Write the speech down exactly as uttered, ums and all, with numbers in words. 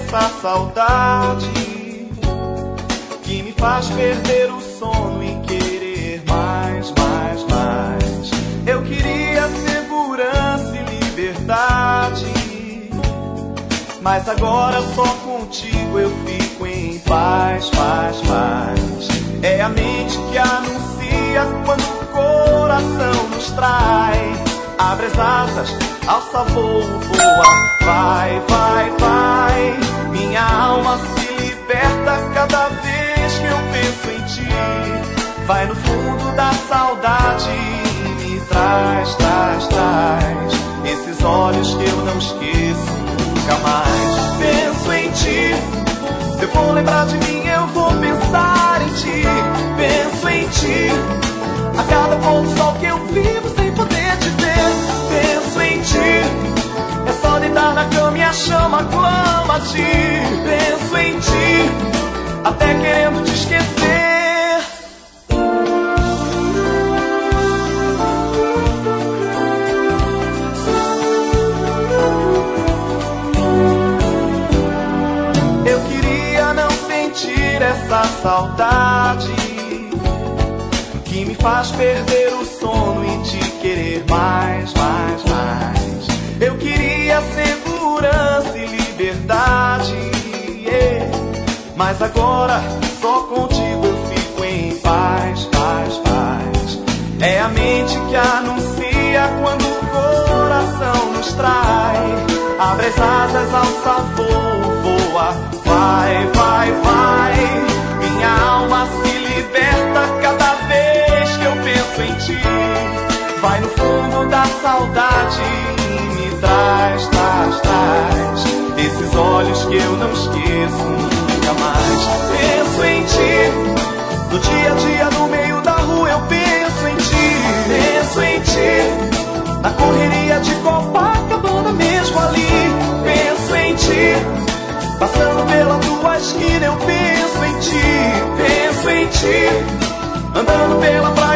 essa saudade que me faz perder o sono e querer mais, mais, mais. Eu queria segurança e liberdade, mas agora só contigo eu fico em paz, paz, paz. É a mente que anuncia quando o coração nos trai. Abre as asas, alça voo, voa, vai, vai, vai. Minha alma se liberta cada vez que eu penso em ti. Vai no fundo da saudade e me traz, traz, traz esses olhos que eu não esqueço nunca mais. Penso em ti, se eu for lembrar de mim eu vou pensar em ti. Penso em ti, a cada pôr do sol que eu vivo sem poder te ter. Penso em ti, é só deitar na cama e a chama clama a ti. Penso em ti, até querendo te esquecer. Eu queria não sentir essa saudade que me faz perder o sono e te querer mais, mais, mais. Eu queria segurança e liberdade, yeah. Mas agora só contigo eu fico em paz, paz, paz. É a mente que anuncia quando o coração nos trai. Abre as asas, alça voo, voa, vai, vai, vai. Minha alma se liberta cada vez que eu penso em ti. Vai no fundo da saudade e me traz, traz, traz esses olhos que eu não esqueço nunca mais. Penso em ti, no dia a dia, no meio da rua eu penso em ti. Penso em ti, na correria de Copacabana mesmo ali. Penso em ti, passando pela tua esquina eu penso em ti. Penso em ti, andando pela praia